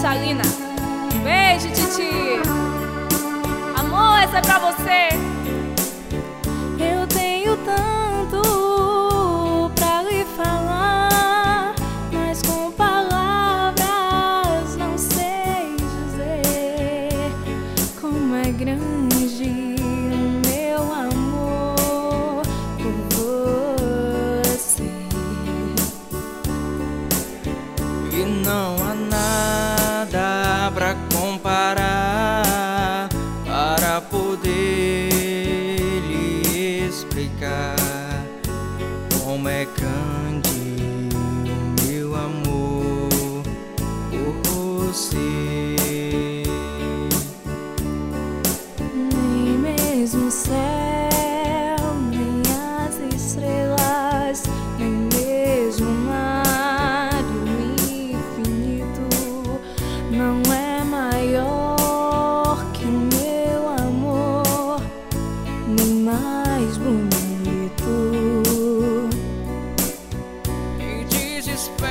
cristalina. Beijo, Titi. Amor, essa é pra você. Eu tenho tanto pra lhe falar, mas com palavras não sei dizer como é grande o meu amor por você. E não há nada pra comparar para poder lhe explicar como é grande o meu amor por você. Nem mesmo o céu, nem as estrelas, nem mesmo o mar e o infinito não é maior que meu amor, nem mais bonito. Em desespero